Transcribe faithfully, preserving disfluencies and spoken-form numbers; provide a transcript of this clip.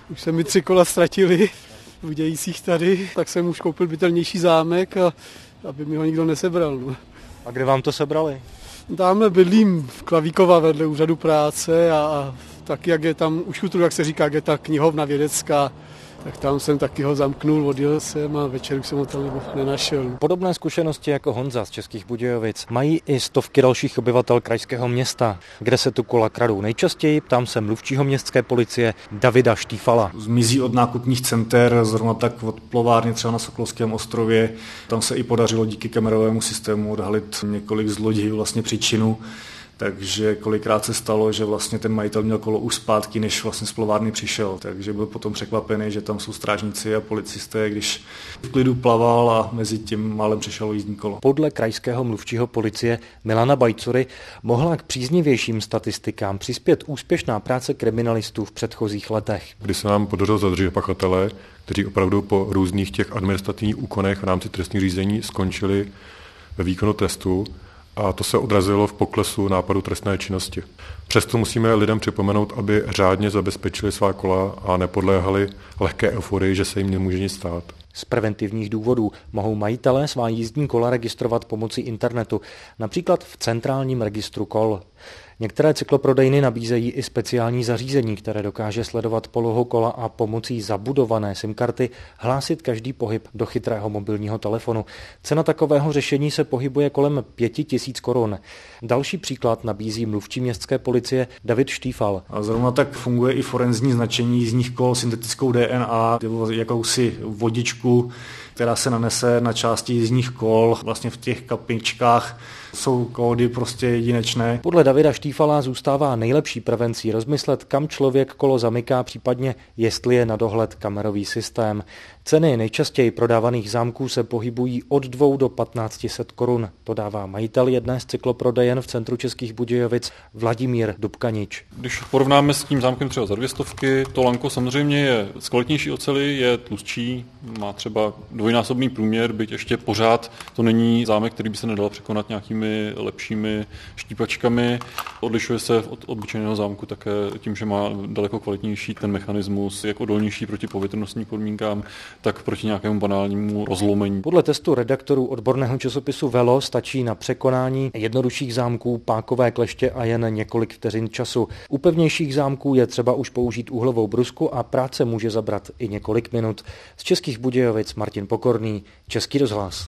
Už se mi tři kola ztratily v Budějcích tady, tak jsem už koupil bytelnější zámek, a aby mi ho nikdo nesebral. No. A kde vám to sebrali? Tamhle bydlím v Klavíkova vedle úřadu práce a, a taky, jak je tam, už chutru, jak se říká, jak je ta knihovna vědecká, tak tam jsem taky ho zamknul, odjel jsem a večer už jsem ho tam nenašel. Podobné zkušenosti jako Honza z Českých Budějovic mají i stovky dalších obyvatel krajského města. Kde se tu kola kradou nejčastěji, ptám se mluvčího městské policie Davida Štífala. Zmizí od nákupních center, zrovna tak od plovárny třeba na Sokolském ostrově. Tam se i podařilo díky kamerovému systému odhalit několik zlodějů vlastně příčinu. Takže kolikrát se stalo, že vlastně ten majitel měl kolo už zpátky, než vlastně z plovárny přišel. Takže byl potom překvapený, že tam jsou strážníci a policisté, když v klidu plaval a mezi tím málem přišlo jízdní kolo. Podle krajského mluvčího policie Milana Bajcury mohla k příznivějším statistikám přispět úspěšná práce kriminalistů v předchozích letech. Kdy se nám podařilo zadržet pachatele, kteří opravdu po různých těch administrativních úkonech v rámci trestních řízení skončili ve výkonu trestu. A to se odrazilo v poklesu nápadu trestné činnosti. Přesto musíme lidem připomenout, aby řádně zabezpečili svá kola a nepodléhali lehké euforii, že se jim nemůže nic stát. Z preventivních důvodů mohou majitelé svá jízdní kola registrovat pomocí internetu, například v centrálním registru kol. Některé cykloprodejny nabízejí i speciální zařízení, které dokáže sledovat polohu kola a pomocí zabudované SIM karty hlásit každý pohyb do chytrého mobilního telefonu. Cena takového řešení se pohybuje kolem pěti tisíc korun. Další příklad nabízí mluvčí městské policie David Štífal. A zrovna tak funguje i forenzní značení jízdních kol syntetickou D N A, jakousi vodičku, která se nanese na části jízdních kol. Vlastně v těch kapičkách jsou kódy prostě jedinečné. Podle Davida Štífala zůstává nejlepší prevencí rozmyslet, kam člověk kolo zamyká, případně jestli je na dohled kamerový systém. Ceny nejčastěji prodávaných zámků se pohybují od dvou do patnácti set korun. To dává majitel jedné z cykloprodejen v centru Českých Budějovic Vladimír Dubkanič. Když porovnáme s tím zámkem třeba za dvě stovky, to lanko samozřejmě je z kvalitnější oceli, je tlustší, má třeba dvojnásobný průměr, byť ještě pořád to není zámek, který by se nedal překonat nějakými lepšími štípačkami. Odlišuje se od obyčejného zámku také tím, že má daleko kvalitnější ten mechanismus, jak odolnější proti povětrnostním podmínkám, tak proti nějakému banálnímu rozlomení. Podle testu redaktorů odborného časopisu Velo stačí na překonání jednodušších zámků pákové kleště a jen několik vteřin času. U pevnějších zámků je třeba už použít úhlovou brusku a práce může zabrat i několik minut. Z Českých Budějovic Martin Pokorný, Český rozhlas.